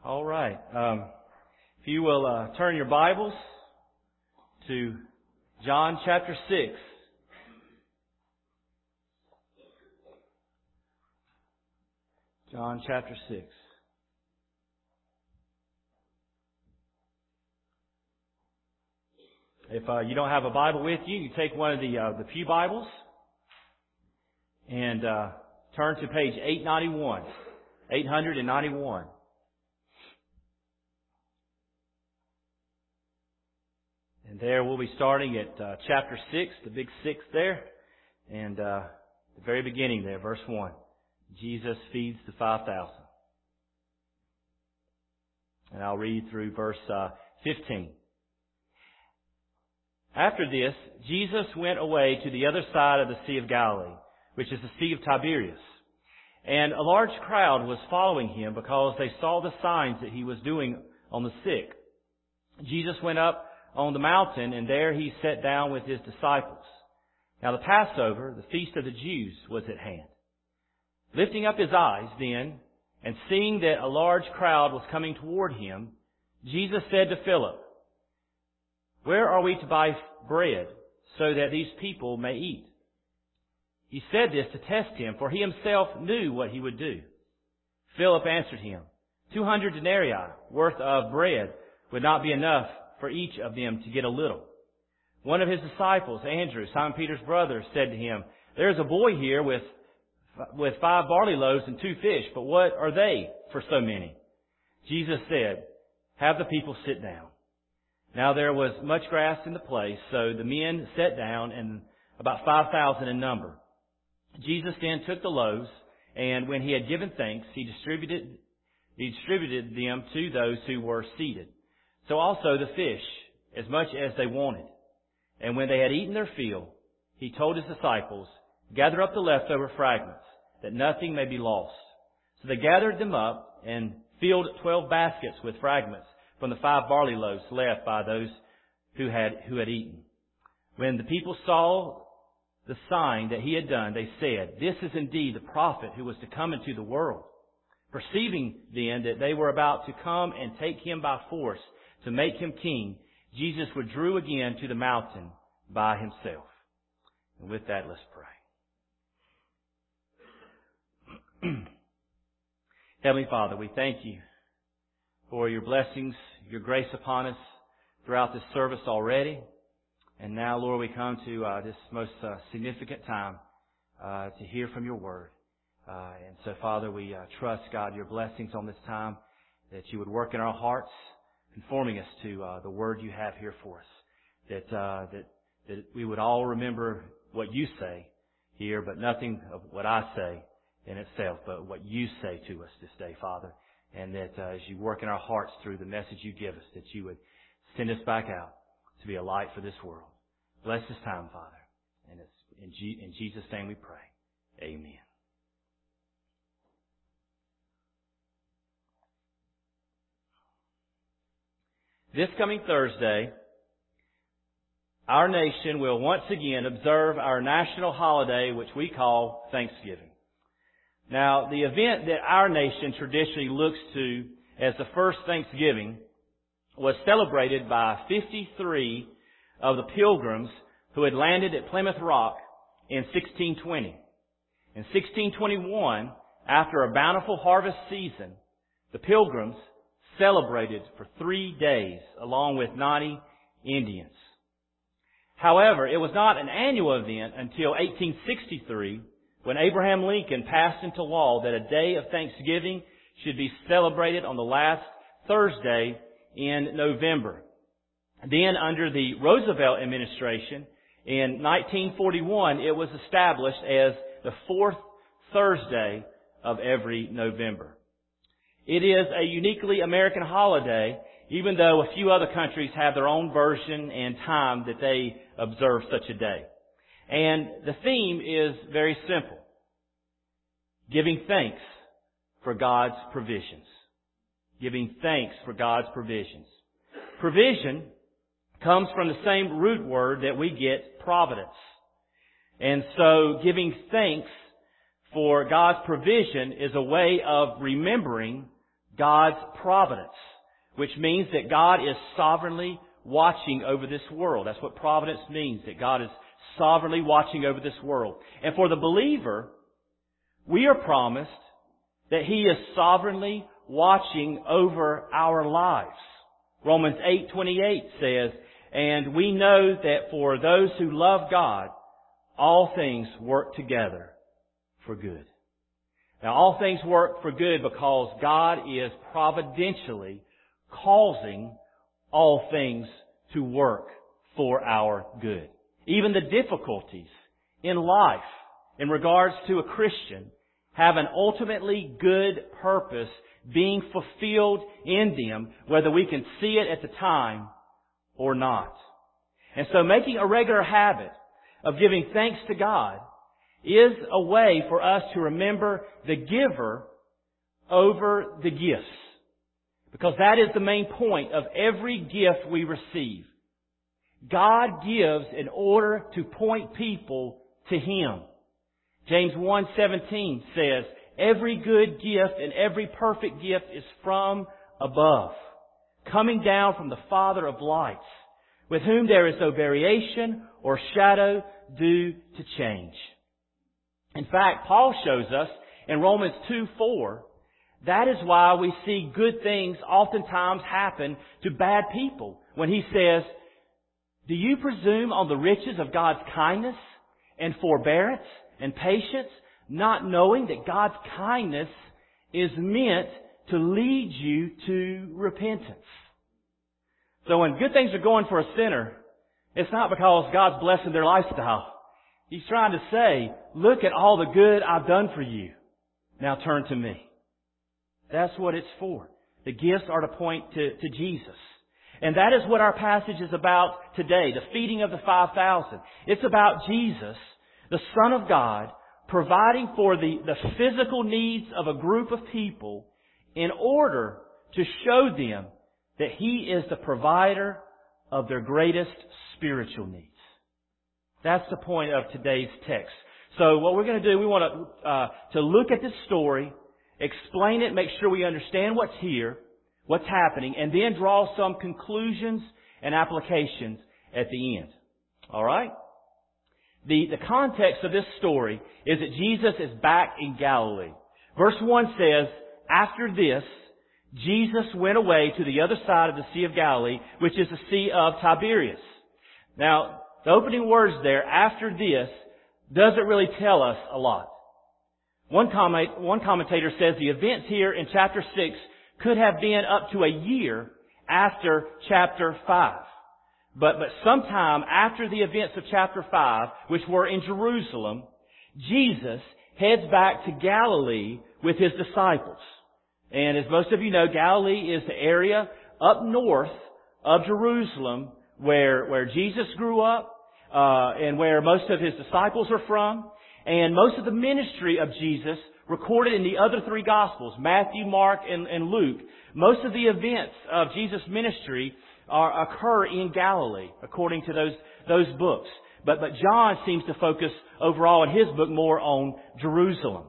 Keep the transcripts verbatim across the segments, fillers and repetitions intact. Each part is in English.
All right. Um, if you will uh, turn your Bibles to John chapter six. John chapter six. If uh, you don't have a Bible with you, you take one of the uh, the pew Bibles and uh, turn to page eight ninety-one. eight ninety-one. And there we'll be starting at uh, chapter six, the big six there. And uh, the very beginning there, verse one. Jesus feeds the five thousand. And I'll read through verse uh, fifteen. After this, Jesus went away to the other side of the Sea of Galilee, which is the Sea of Tiberias. And a large crowd was following him because they saw the signs that he was doing on the sick. Jesus went up on the mountain, and there he sat down with his disciples. Now the Passover, the feast of the Jews, was at hand. Lifting up his eyes then, and seeing that a large crowd was coming toward him, Jesus said to Philip, "Where are we to buy bread so that these people may eat?" He said this to test him, for he himself knew what he would do. Philip answered him, Two hundred denarii worth of bread would not be enough for each of them to get a little. One of his disciples, Andrew, Simon Peter's brother, said to him, "There is a boy here with with five barley loaves and two fish, but what are they for so many?" Jesus said, "Have the people sit down." Now there was much grass in the place, so the men sat down, and about five thousand in number. Jesus then took the loaves, and when he had given thanks, he distributed he distributed them to those who were seated. So also the fish, as much as they wanted. And when they had eaten their fill, he told his disciples, "Gather up the leftover fragments, that nothing may be lost." So they gathered them up and filled twelve baskets with fragments from the five barley loaves left by those who had who had eaten. When the people saw the sign that he had done, they said, "This is indeed the prophet who was to come into the world." Perceiving then that they were about to come and take him by force to make him king, Jesus withdrew again to the mountain by himself. And with that, let's pray. Heavenly Father, we thank you for your blessings, your grace upon us throughout this service already. And now, Lord, we come to uh, this most uh, significant time uh, to hear from your word. Uh, and so, Father, we uh, trust, God, your blessings on this time, that you would work in our hearts, conforming us to uh, the word you have here for us. That, uh, that, that we would all remember what you say here, but nothing of what I say in itself, but what you say to us this day, Father. And that uh, as you work in our hearts through the message you give us, that you would send us back out to be a light for this world. Bless this time, Father. And it's in, G- in Jesus' name we pray. Amen. This coming Thursday, our nation will once again observe our national holiday, which we call Thanksgiving. Now, the event that our nation traditionally looks to as the first Thanksgiving was celebrated by fifty-three of the pilgrims who had landed at Plymouth Rock in sixteen twenty. In sixteen twenty-one, after a bountiful harvest season, the pilgrims celebrated for three days along with ninety Indians. However, it was not an annual event until eighteen sixty-three, when Abraham Lincoln passed into law that a day of Thanksgiving should be celebrated on the last Thursday in November. Then under the Roosevelt administration in nineteen forty-one, it was established as the fourth Thursday of every November. It is a uniquely American holiday, even though a few other countries have their own version and time that they observe such a day. And the theme is very simple: giving thanks for God's provisions. Giving thanks for God's provisions. Provision comes from the same root word that we get, providence. And so giving thanks for God's provision is a way of remembering God's providence, which means that God is sovereignly watching over this world. That's what providence means, that God is sovereignly watching over this world. And for the believer, we are promised that He is sovereignly watching over our lives. Romans eight twenty-eight says, "And we know that for those who love God, all things work together for good." Now, all things work for good because God is providentially causing all things to work for our good. Even the difficulties in life in regards to a Christian have an ultimately good purpose being fulfilled in them, whether we can see it at the time or not. And so making a regular habit of giving thanks to God is a way for us to remember the giver over the gifts. Because that is the main point of every gift we receive. God gives in order to point people to Him. James one seventeen says, "Every good gift and every perfect gift is from above, coming down from the Father of lights, with whom there is no variation or shadow due to change." In fact, Paul shows us in Romans two four, that is why we see good things oftentimes happen to bad people. When he says, "Do you presume on the riches of God's kindness and forbearance and patience, not knowing that God's kindness is meant to lead you to repentance?" So when good things are going for a sinner, it's not because God's blessing their lifestyle. He's trying to say, "Look at all the good I've done for you. Now turn to me." That's what it's for. The gifts are to point to, to Jesus. And that is what our passage is about today, the feeding of the five thousand. It's about Jesus, the Son of God, providing for the, the physical needs of a group of people in order to show them that He is the provider of their greatest spiritual needs. That's the point of today's text. So what we're going to do, we want to, uh, to look at this story, explain it, make sure we understand what's here, what's happening, and then draw some conclusions and applications at the end. All right? The, the context of this story is that Jesus is back in Galilee. Verse one says, "After this, Jesus went away to the other side of the Sea of Galilee, which is the Sea of Tiberias." Now, the opening words there, "after this," doesn't really tell us a lot. One comment, one commentator says the events here in chapter six could have been up to a year after chapter five. But, but sometime after the events of chapter five, which were in Jerusalem, Jesus heads back to Galilee with His disciples. And as most of you know, Galilee is the area up north of Jerusalem where, where Jesus grew up, uh, and where most of His disciples are from. And most of the ministry of Jesus recorded in the other three Gospels, Matthew, Mark, and, and Luke, most of the events of Jesus' ministry are, occur in Galilee, according to those, those books. But, but John seems to focus overall in his book more on Jerusalem.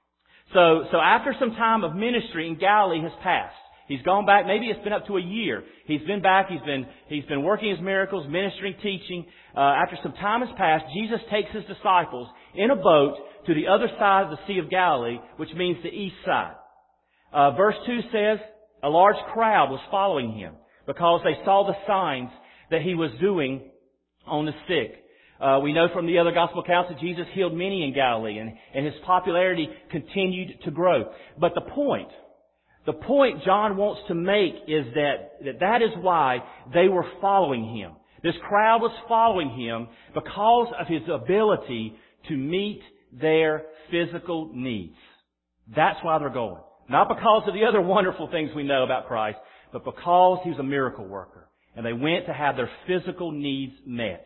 So, so after some time of ministry in Galilee has passed, he's gone back, maybe it's been up to a year. He's been back, he's been, he's been working His miracles, ministering, teaching. Uh, after some time has passed, Jesus takes His disciples in a boat to the other side of the Sea of Galilee, which means the east side. Uh, verse two says, a large crowd was following Him because they saw the signs that He was doing on the sick. Uh, we know from the other gospel accounts that Jesus healed many in Galilee, and, and His popularity continued to grow. But the point, the point John wants to make is that, that that is why they were following Him. This crowd was following Him because of His ability to meet their physical needs. That's why they're going. Not because of the other wonderful things we know about Christ, but because He was a miracle worker. And they went to have their physical needs met.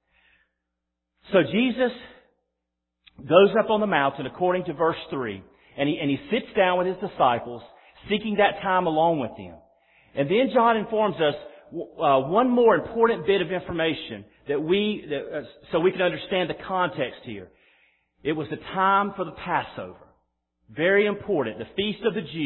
So Jesus goes up on the mountain according to verse three, and he, and he sits down with His disciples, seeking that time alone with them. And then John informs us uh, one more important bit of information that we, that, uh, so we can understand the context here. It was the time for the Passover. Very important. The feast of the Jews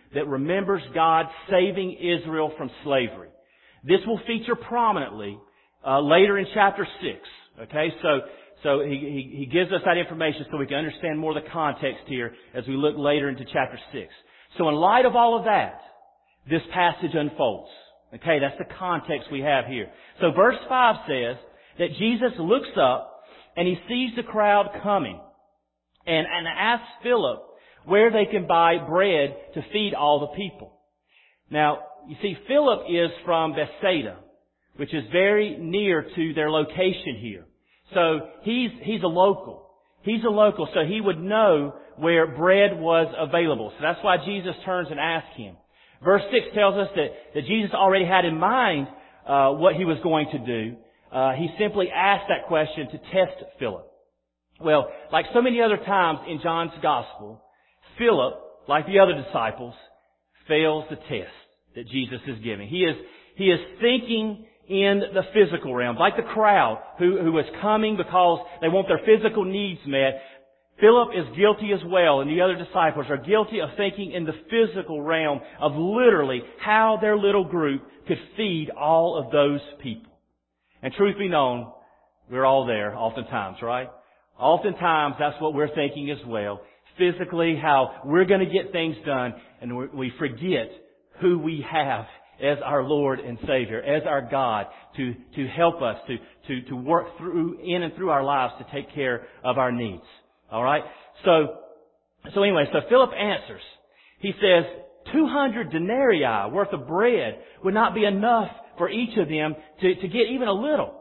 that remembers God saving Israel from slavery. This will feature prominently uh, later in chapter six. Okay, so so he, he, he gives us that information so we can understand more of the context here as we look later into chapter six. So in light of all of that, this passage unfolds. Okay, that's the context we have here. So verse five says that Jesus looks up and he sees the crowd coming and, and asks Philip where they can buy bread to feed all the people. Now, you see, Philip is from Bethsaida, which is very near to their location here. So he's, he's a local. He's a local, so he would know where bread was available. So that's why Jesus turns and asks him. Verse six tells us that, that Jesus already had in mind uh, what he was going to do. Uh, he simply asked that question to test Philip. Well, like so many other times in John's Gospel, Philip, like the other disciples, fails the test that Jesus is giving. He is, he is thinking in the physical realm, like the crowd who, who is coming because they want their physical needs met. Philip is guilty as well, and the other disciples are guilty of thinking in the physical realm of literally how their little group could feed all of those people. And truth be known, we're all there oftentimes, right? Oftentimes that's what we're thinking as well. Physically, how we're going to get things done, and we forget who we have as our Lord and Savior, as our God, to, to help us, to, to, to work through, in and through our lives to take care of our needs. Alright? So, so anyway, so Philip answers. He says, two hundred denarii worth of bread would not be enough for each of them to, to get even a little.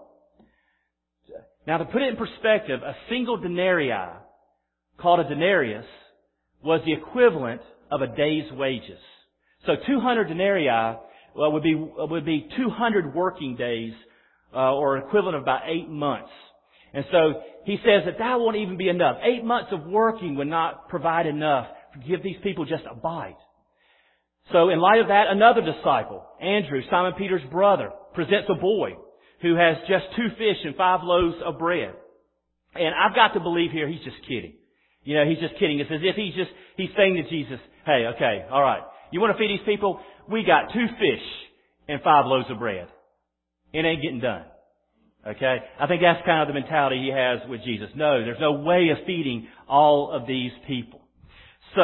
Now to put it in perspective, a single denarii, called a denarius, was the equivalent of a day's wages. So two hundred denarii well, would be would be two hundred working days, uh, or equivalent of about eight months. And so he says that that won't even be enough. Eight months of working would not provide enough to give these people just a bite. So in light of that, another disciple, Andrew, Simon Peter's brother, presents a boy who has just two fish and five loaves of bread. And I've got to believe here he's just kidding. You know, he's just kidding. It's as if he's just, he's saying to Jesus, hey, okay, all right. You want to feed these people? We got two fish and five loaves of bread. It ain't getting done. Okay? I think that's kind of the mentality he has with Jesus. No, there's no way of feeding all of these people. So,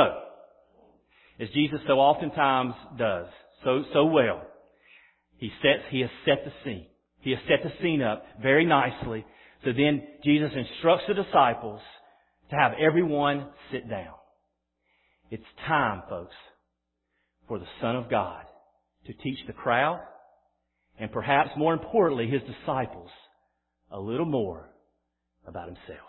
as Jesus so oftentimes does, so, so well, he sets, he has set the scene. He has set the scene up very nicely. So then Jesus instructs the disciples to have everyone sit down. It's time, folks, for the Son of God to teach the crowd, and perhaps more importantly, his disciples, a little more about himself.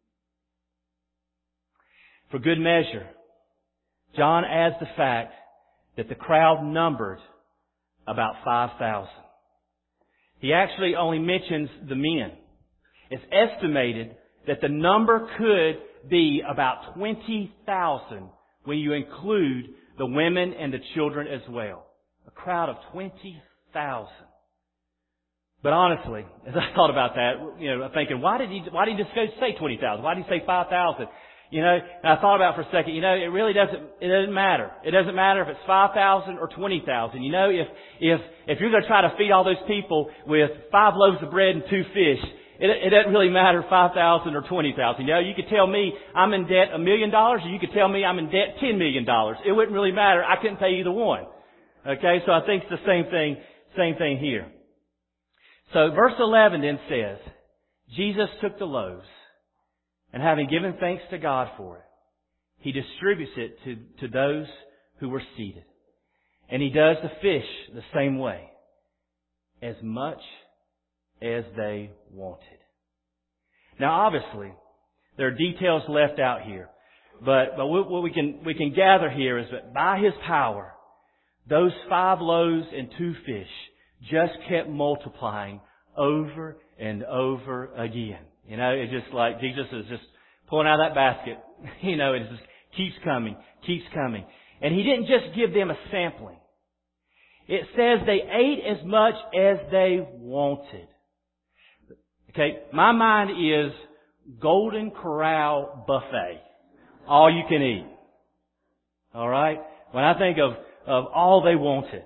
For good measure, John adds the fact that the crowd numbered about five thousand. He actually only mentions the men. It's estimated that the number could be about twenty thousand when you include the women and the children as well. A crowd of twenty thousand. But honestly, as I thought about that, you know, I'm thinking, why did he, why did he just go say twenty thousand? Why did he say five thousand? You know, and I thought about it for a second, you know, it really doesn't, it doesn't matter. It doesn't matter if it's five thousand or twenty thousand. You know, if, if, if you're going to try to feed all those people with five loaves of bread and two fish, it, it doesn't really matter five thousand or twenty thousand. You know, you could tell me I'm in debt a million dollars, or you could tell me I'm in debt ten million dollars. It wouldn't really matter. I couldn't pay either one. Okay, so I think it's the same thing, same thing here. So verse eleven then says, Jesus took the loaves, and having given thanks to God for it, He distributes it to, to those who were seated. And He does the fish the same way, as much as they wanted. Now obviously, there are details left out here, but, but what we can, we can gather here is that by His power, those five loaves and two fish just kept multiplying over and over again. You know, it's just like Jesus is just pulling out of that basket. You know, it just keeps coming, keeps coming. And He didn't just give them a sampling. It says they ate as much as they wanted. Okay, my mind is Golden Corral buffet. All you can eat. Alright? when I think of, of all they wanted.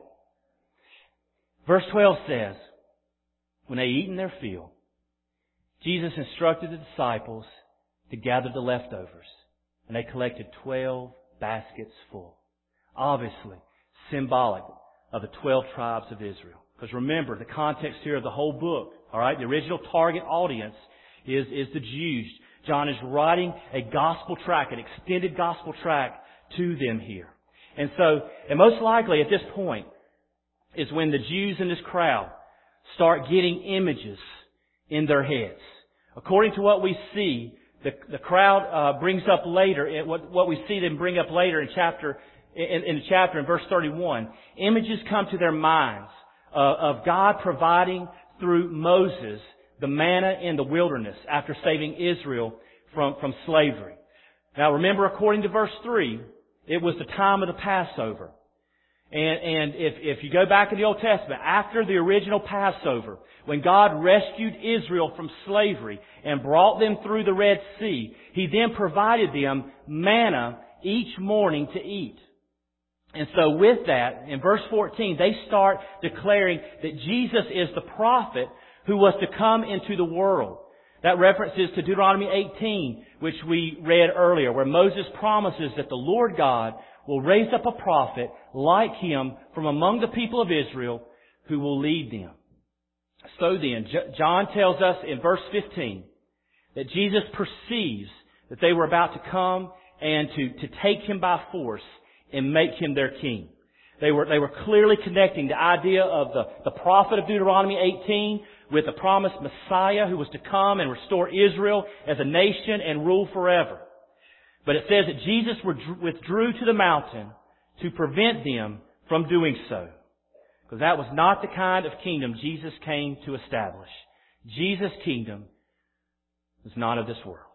Verse twelve says, when they eat in their fill, Jesus instructed the disciples to gather the leftovers. And they collected twelve baskets full. Obviously, symbolic of the twelve tribes of Israel. Because remember, the context here of the whole book, all right, the original target audience is, is the Jews. John is writing a gospel tract, an extended gospel tract to them here. And so, and most likely at this point is when the Jews in this crowd start getting images in their heads. According to what we see, the, the crowd uh, brings up later, what, what we see them bring up later in chapter, in, in the chapter in verse thirty-one, images come to their minds uh, of God providing through Moses the manna in the wilderness after saving Israel from, from slavery. Now remember, according to verse three, it was the time of the Passover. And, and if, if you go back in the Old Testament, after the original Passover, when God rescued Israel from slavery and brought them through the Red Sea, He then provided them manna each morning to eat. And so with that, in verse fourteen, they start declaring that Jesus is the prophet who was to come into the world. That references to Deuteronomy eighteen, which we read earlier, where Moses promises that the Lord God will raise up a prophet like him from among the people of Israel who will lead them. So then, John tells us in verse fifteen that Jesus perceives that they were about to come and to, to take Him by force and make Him their king. They were, they were clearly connecting the idea of the, the prophet of Deuteronomy eighteen with the promised Messiah who was to come and restore Israel as a nation and rule forever. But it says that Jesus withdrew to the mountain to prevent them from doing so. Because that was not the kind of kingdom Jesus came to establish. Jesus' kingdom was not of this world.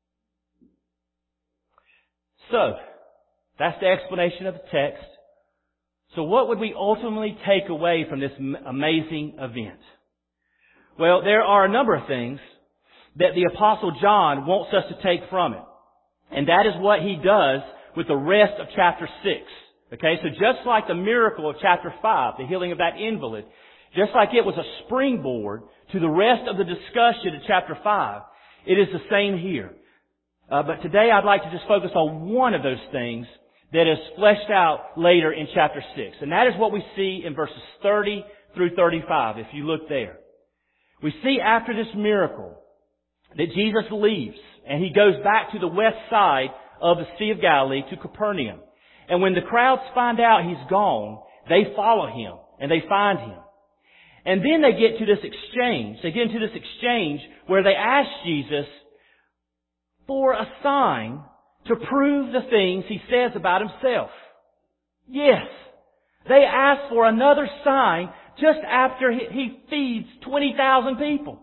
So, that's the explanation of the text. So what would we ultimately take away from this amazing event? Well, there are a number of things that the Apostle John wants us to take from it. And that is what he does with the rest of chapter six. Okay, so just like the miracle of chapter five, the healing of that invalid, just like it was a springboard to the rest of the discussion in chapter five, it is the same here. Uh, but today I'd like to just focus on one of those things that is fleshed out later in chapter six. And that is what we see in verses thirty through thirty-five, if you look there. We see after this miracle that Jesus leaves and He goes back to the west side of the Sea of Galilee to Capernaum. And when the crowds find out He's gone, they follow Him and they find Him. And then they get to this exchange. They get into this exchange where they ask Jesus for a sign to prove the things He says about Himself. Yes, they ask for another sign just after He feeds twenty thousand people.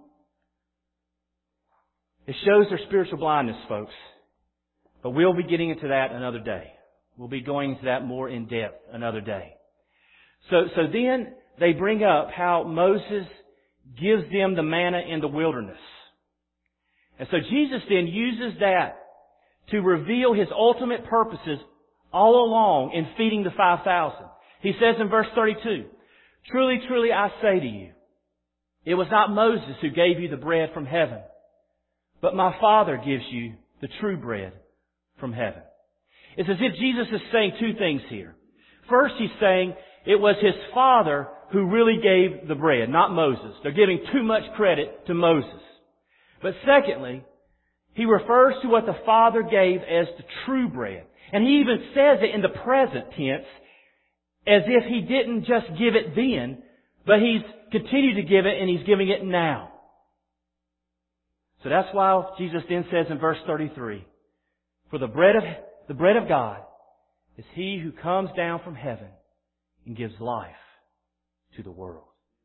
It shows their spiritual blindness, folks. But we'll be getting into that another day. We'll be going into that more in depth another day. So, so then they bring up how Moses gives them the manna in the wilderness. And so Jesus then uses that to reveal His ultimate purposes all along in feeding the five thousand. He says in verse thirty-two, "Truly, truly, I say to you, it was not Moses who gave you the bread from heaven, but my Father gives you the true bread from heaven." It's as if Jesus is saying two things here. First, He's saying it was His Father who really gave the bread, not Moses. They're giving too much credit to Moses. But secondly, He refers to what the Father gave as the true bread. And He even says it in the present tense as if He didn't just give it then, but He's continued to give it and He's giving it now. So that's why Jesus then says in verse thirty-three, "For the bread of the bread of God is He who comes down from heaven and gives life to the world."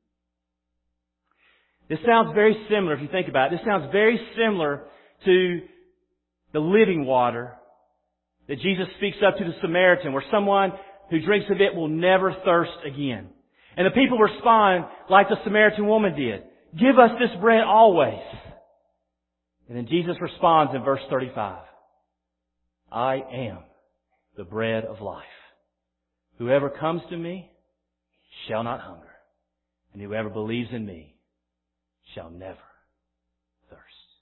This sounds very similar, if you think about it. This sounds very similar to the living water that Jesus speaks up to the Samaritan, where someone who drinks of it will never thirst again. And the people respond like the Samaritan woman did. "Give us this bread always." And then Jesus responds in verse thirty-five, "I am the bread of life. Whoever comes to me shall not hunger, and whoever believes in me shall never thirst.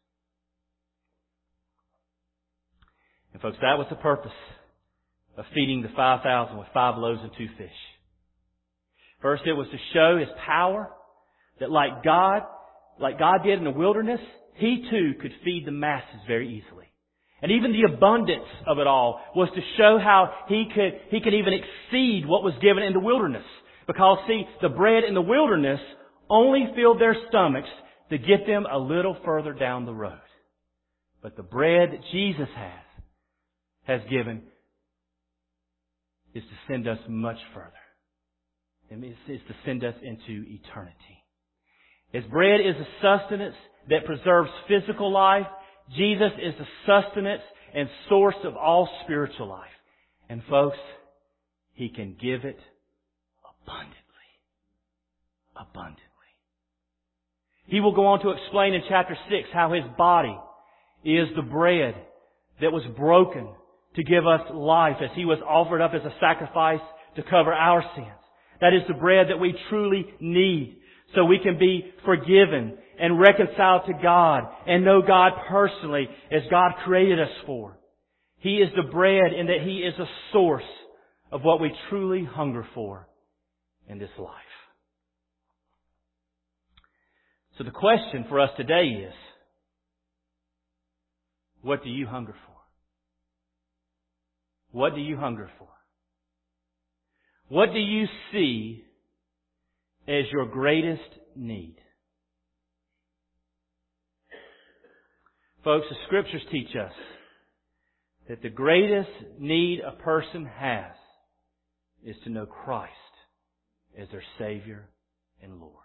And folks, that was the purpose of feeding the five thousand with five loaves and two fish. First, it was to show His power, that like God, like God did in the wilderness, He too could feed the masses very easily. And even the abundance of it all was to show how He could, He could even exceed what was given in the wilderness. Because see, the bread in the wilderness only filled their stomachs to get them a little further down the road. But the bread that Jesus has, has given is to send us much further. It is to send us into eternity. As bread is a sustenance that preserves physical life, Jesus is the sustenance and source of all spiritual life. And folks, He can give it abundantly. Abundantly. He will go on to explain in chapter six how His body is the bread that was broken to give us life as He was offered up as a sacrifice to cover our sins. That is the bread that we truly need so we can be forgiven and reconciled to God and know God personally as God created us for. He is the bread in that He is a source of what we truly hunger for in this life. So the question for us today is, what do you hunger for? What do you hunger for? What do you see as your greatest need? Folks, the Scriptures teach us that the greatest need a person has is to know Christ as their Savior and Lord.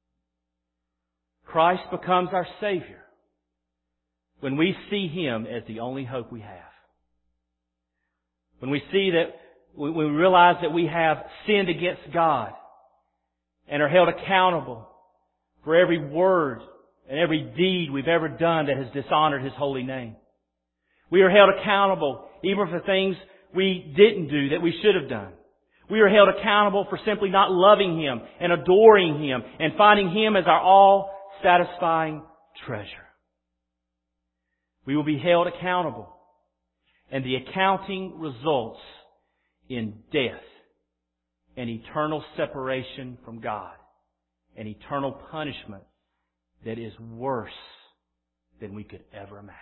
Christ becomes our Savior when we see Him as the only hope we have. When we see that, when we realize that we have sinned against God and are held accountable for every word and every deed we've ever done that has dishonored His holy name. We are held accountable even for things we didn't do that we should have done. We are held accountable for simply not loving Him and adoring Him and finding Him as our all-satisfying treasure. We will be held accountable, and the accounting results in death and eternal separation from God and eternal punishment that is worse than we could ever imagine.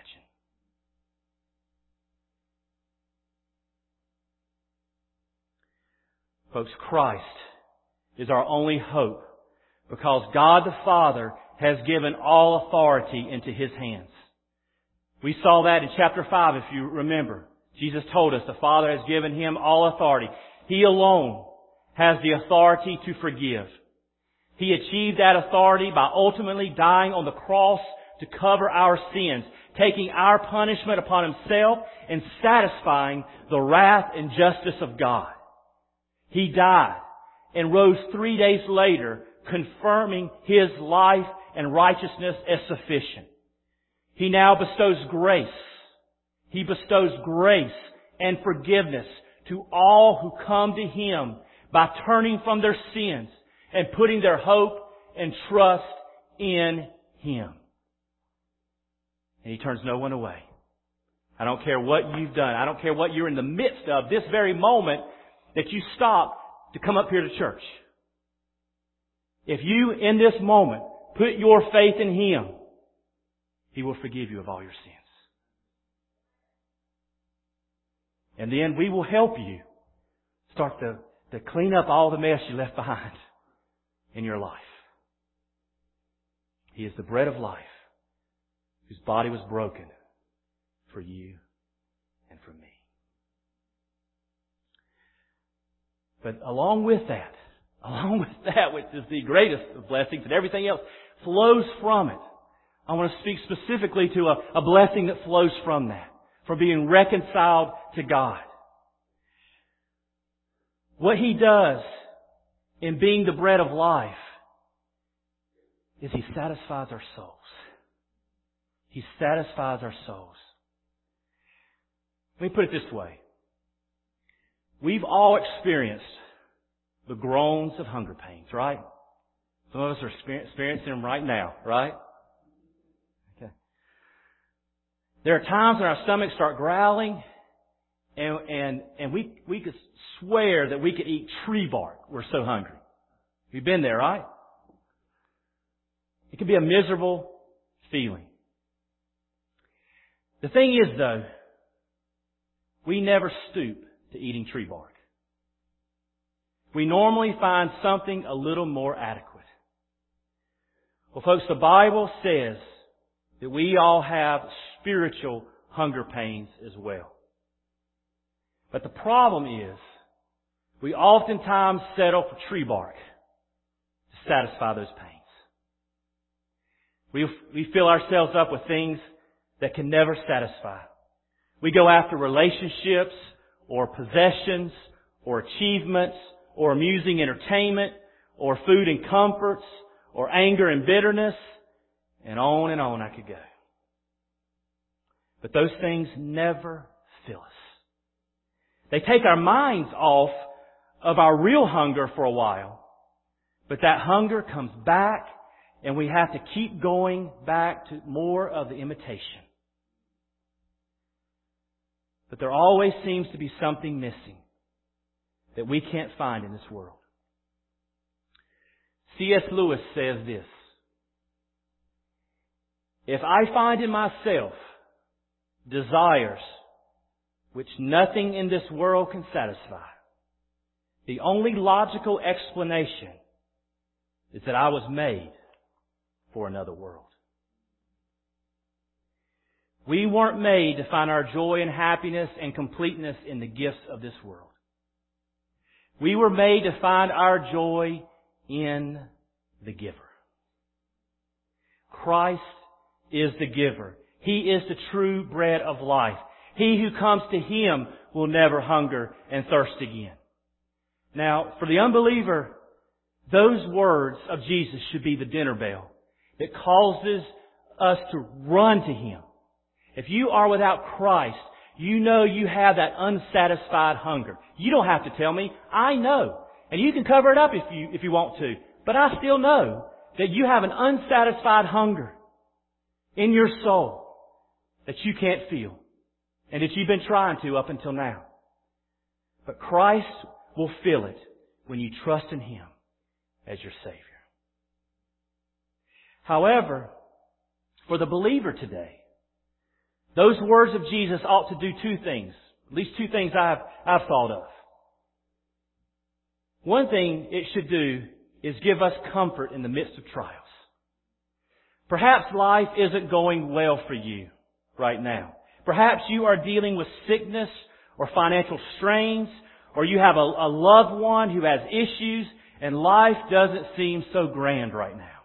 Folks, Christ is our only hope because God the Father has given all authority into His hands. We saw that in chapter five, if you remember. Jesus told us the Father has given Him all authority. He alone has the authority to forgive. He achieved that authority by ultimately dying on the cross to cover our sins, taking our punishment upon Himself and satisfying the wrath and justice of God. He died and rose three days later, confirming His life and righteousness as sufficient. He now bestows grace. He bestows grace and forgiveness to all who come to Him by turning from their sins and putting their hope and trust in Him. And He turns no one away. I don't care what you've done. I don't care what you're in the midst of this very moment that you stop to come up here to church. If you, in this moment, put your faith in Him, He will forgive you of all your sins. And then we will help you start to, to clean up all the mess you left behind in your life. He is the bread of life, whose body was broken for you and for me. But along with that, along with that, which is the greatest of blessings and everything else flows from it, I want to speak specifically to a, a blessing that flows from that, from being reconciled to God. What He does in being the bread of life is He satisfies our souls. He satisfies our souls. Let me put it this way. We've all experienced the groans of hunger pains, right? Some of us are experiencing them right now, right? Okay. There are times when our stomachs start growling, and and and we we could swear that we could eat tree bark. We're so hungry. You've been there, right? It can be a miserable feeling. The thing is, though, we never stoop to eating tree bark. We normally find something a little more adequate. Well, folks, the Bible says that we all have spiritual hunger pains as well. But the problem is, we oftentimes settle for tree bark to satisfy those pains. We, we fill ourselves up with things that can never satisfy. We go after relationships or possessions or achievements or amusing entertainment or food and comforts or anger and bitterness, and on and on I could go. But those things never fill us. They take our minds off of our real hunger for a while, but that hunger comes back and we have to keep going back to more of the imitation. But there always seems to be something missing that we can't find in this world. C S Lewis says this: if I find in myself desires which nothing in this world can satisfy, the only logical explanation is that I was made for another world. We weren't made to find our joy and happiness and completeness in the gifts of this world. We were made to find our joy in the giver. Christ is the giver. He is the true bread of life. He who comes to Him will never hunger and thirst again. Now, for the unbeliever, those words of Jesus should be the dinner bell that causes us to run to Him. If you are without Christ, you know you have that unsatisfied hunger. You don't have to tell me. I know. And you can cover it up if you, if you want to. But I still know that you have an unsatisfied hunger in your soul that you can't feel and that you've been trying to up until now. But Christ will fill it when you trust in Him as your Savior. However, for the believer today, those words of Jesus ought to do two things. At least two things I've, I've thought of. One thing it should do is give us comfort in the midst of trials. Perhaps life isn't going well for you right now. Perhaps you are dealing with sickness or financial strains, or you have a, a loved one who has issues, and life doesn't seem so grand right now.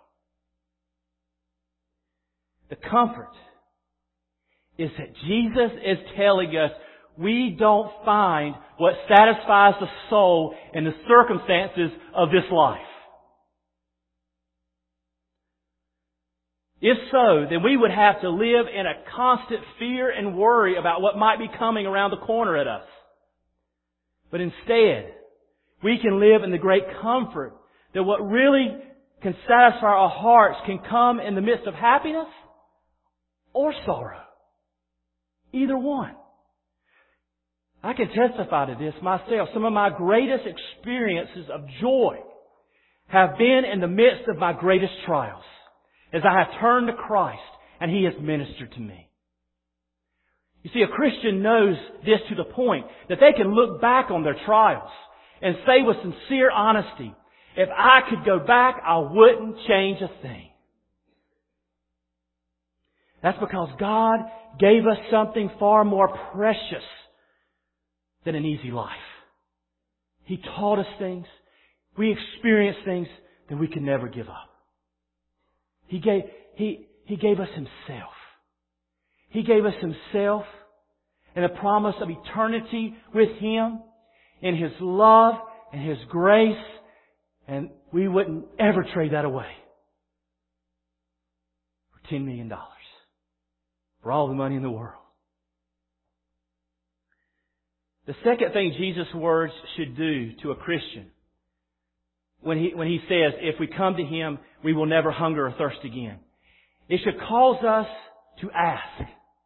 The comfort is that Jesus is telling us we don't find what satisfies the soul in the circumstances of this life. If so, then we would have to live in a constant fear and worry about what might be coming around the corner at us. But instead, we can live in the great comfort that what really can satisfy our hearts can come in the midst of happiness or sorrow. Either one. I can testify to this myself. Some of my greatest experiences of joy have been in the midst of my greatest trials, as I have turned to Christ and He has ministered to me. You see, a Christian knows this to the point that they can look back on their trials and say with sincere honesty, if I could go back, I wouldn't change a thing. That's because God gave us something far more precious than an easy life. He taught us things. We experienced things that we could never give up. He gave, He, He gave us Himself. He gave us Himself and a promise of eternity with Him in His love and His grace, and we wouldn't ever trade that away for ten million dollars. For all the money in the world. The second thing Jesus' words should do to a Christian when he, when he says, if we come to Him, we will never hunger or thirst again. It should cause us to ask,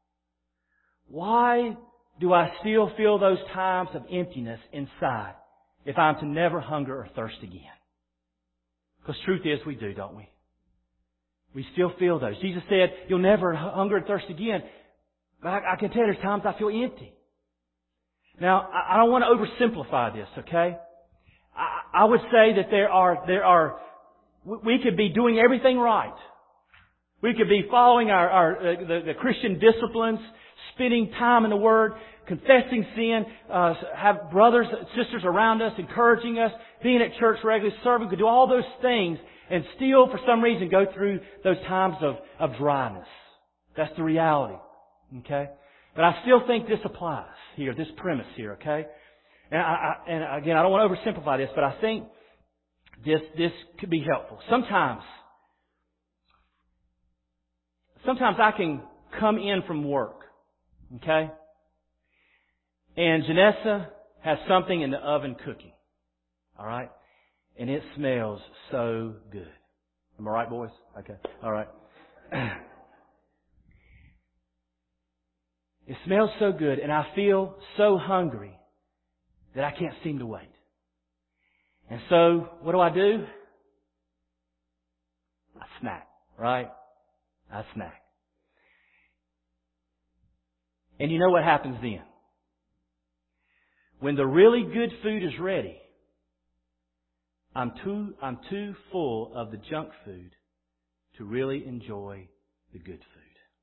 why do I still feel those times of emptiness inside if I'm to never hunger or thirst again? Because truth is, we do, don't we? We still feel those. Jesus said, you'll never hunger and thirst again. But I, I can tell you there's times I feel empty. Now, I, I don't want to oversimplify this, okay? I, I would say that there are, there are, we could be doing everything right. We could be following our, our uh, the, the Christian disciplines, spending time in the Word, confessing sin, uh, have brothers and sisters around us, encouraging us, being at church regularly, serving. We could do all those things and still, for some reason, go through those times of, of dryness. That's the reality. Okay? But I still think this applies here, this premise here, okay? And, I, I, and again, I don't want to oversimplify this, but I think this, this could be helpful. Sometimes, sometimes I can come in from work, okay? And Janessa has something in the oven cooking, all right? And it smells so good. Am I right, boys? Okay, all right. It smells so good, and I feel so hungry that I can't seem to wait. And so, what do I do? I snack, right? I snack. And you know what happens then? When the really good food is ready, I'm too, I'm too full of the junk food to really enjoy the good food.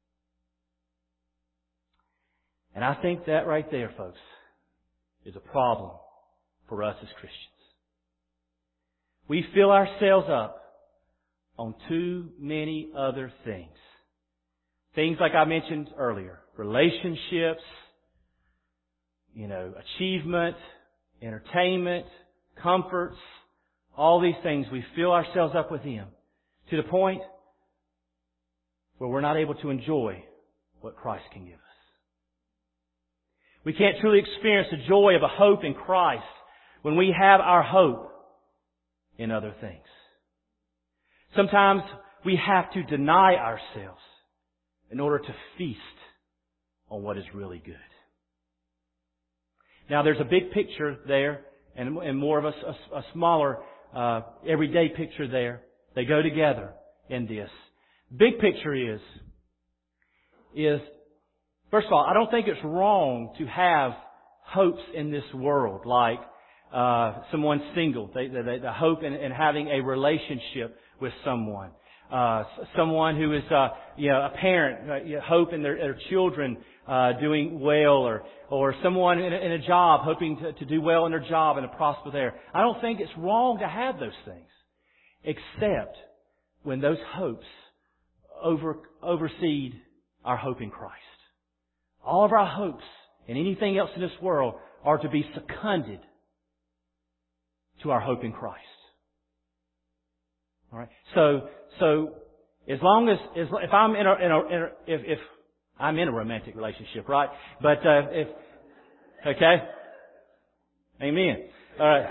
And I think that right there, folks, is a problem for us as Christians. We fill ourselves up on too many other things. Things like I mentioned earlier. Relationships, you know, achievement, entertainment, comforts, all these things. We fill ourselves up with them to the point where we're not able to enjoy what Christ can give us. We can't truly experience the joy of a hope in Christ when we have our hope in other things. Sometimes we have to deny ourselves in order to feast on what is really good. Now, there's a big picture there and, and more of a, a, a smaller uh, everyday picture there. They go together in this. Big picture is, is first of all, I don't think it's wrong to have hopes in this world, like uh, someone single, they, they, the hope in, in having a relationship with someone, uh, someone who is, uh, you know, a parent, uh, you know, hope in their, their children uh, doing well, or or someone in a, in a job hoping to, to do well in their job and to prosper there. I don't think it's wrong to have those things, except when those hopes over overseed our hope in Christ. All of our hopes and anything else in this world are to be seconded to our hope in Christ. All right. So, so as long as, as if I'm in a, in a, in a if, if I'm in a romantic relationship, right? But uh, if okay, amen. All right.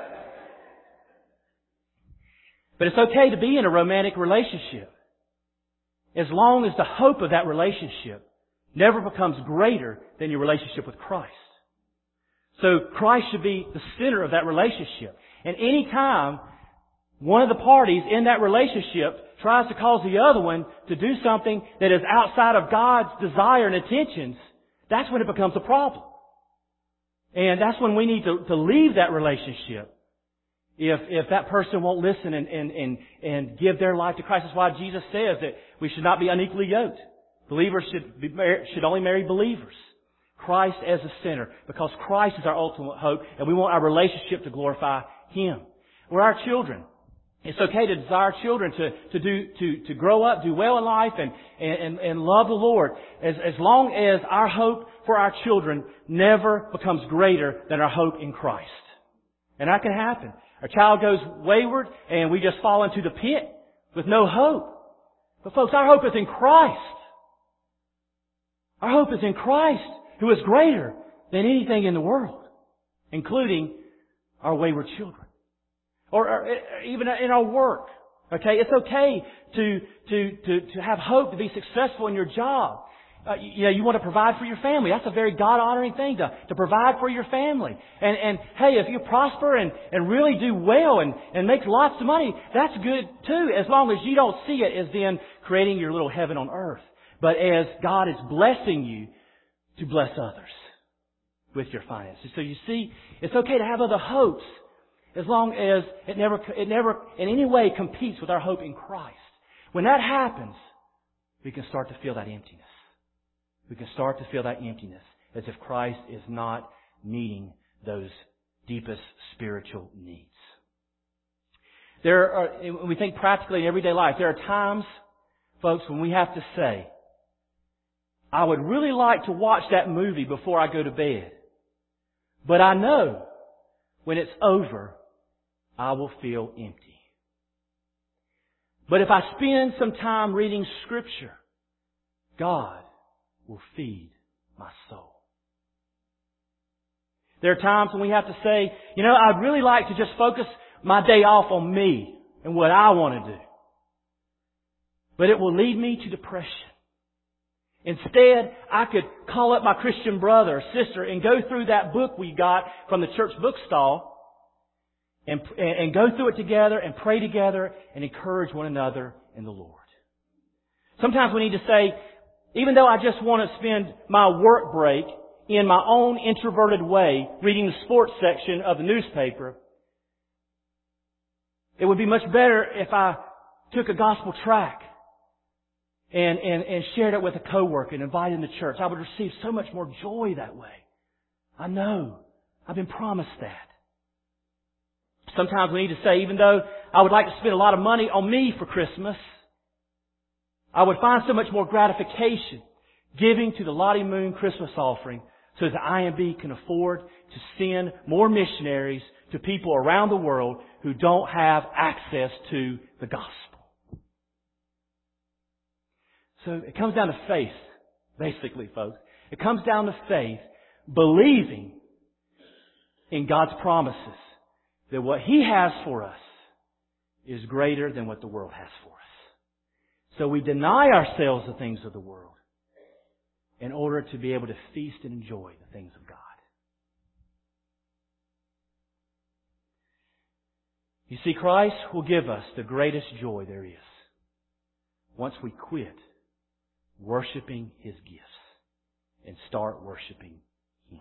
But it's okay to be in a romantic relationship as long as the hope of that relationship never becomes greater than your relationship with Christ. So Christ should be the center of that relationship. And any time one of the parties in that relationship tries to cause the other one to do something that is outside of God's desire and intentions, that's when it becomes a problem. And that's when we need to, to leave that relationship. If, if that person won't listen and, and, and, and give their life to Christ. That's why Jesus says that we should not be unequally yoked. Believers should be, should only marry believers. Christ as the center, because Christ is our ultimate hope, and we want our relationship to glorify Him. We're our children. It's okay to desire children to, to do, to, to grow up, do well in life, and, and, and love the Lord, as, as long as our hope for our children never becomes greater than our hope in Christ. And that can happen. Our child goes wayward, and we just fall into the pit with no hope. But folks, our hope is in Christ. Our hope is in Christ, who is greater than anything in the world. including our wayward children. Or, or even in our work. Okay, it's okay to, to, to, to have hope to be successful in your job. Uh, you, you know, you want to provide for your family. That's a very God-honoring thing, to, to provide for your family. And, and hey, if you prosper and, and really do well and, and make lots of money, that's good too, as long as you don't see it as then creating your little heaven on earth, but as God is blessing you to bless others with your finances. So you see, it's okay to have other hopes, as long as it never, it never in any way competes with our hope in Christ. When that happens, we can start to feel that emptiness. We can start to feel that emptiness as if Christ is not meeting those deepest spiritual needs. There are, when we think practically in everyday life, there are times, folks, when we have to say, I would really like to watch that movie before I go to bed, but I know when it's over, I will feel empty. But if I spend some time reading Scripture, God will feed my soul. There are times when we have to say, you know, I'd really like to just focus my day off on me and what I want to do. But it will lead me to depression. Instead, I could call up my Christian brother or sister and go through that book we got from the church bookstall and, and go through it together and pray together and encourage one another in the Lord. Sometimes we need to say, even though I just want to spend my work break in my own introverted way reading the sports section of the newspaper, it would be much better if I took a gospel tract and, and, and shared it with a coworker and invited him to church. I would receive so much more joy that way. I know. I've been promised that. Sometimes we need to say, even though I would like to spend a lot of money on me for Christmas, I would find so much more gratification giving to the Lottie Moon Christmas offering so that I M B can afford to send more missionaries to people around the world who don't have access to the gospel. So it comes down to faith, basically, folks. It comes down to faith, believing in God's promises that what He has for us is greater than what the world has for us. So we deny ourselves the things of the world in order to be able to feast and enjoy the things of God. You see, Christ will give us the greatest joy there is once we quit worshiping His gifts and start worshiping Him.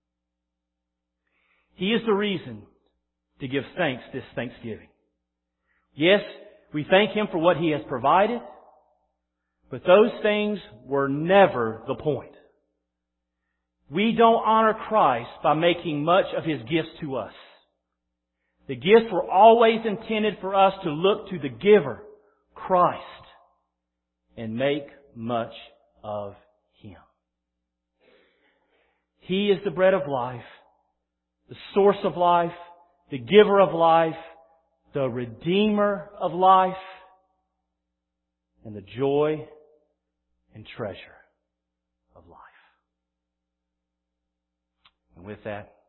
He is the reason to give thanks this Thanksgiving. Yes, we thank Him for what He has provided, but those things were never the point. We don't honor Christ by making much of His gifts to us. The gifts were always intended for us to look to the giver, Christ, and make much of Him. He is the bread of life, the source of life, the giver of life, the redeemer of life, and the joy and treasure of life. And with that,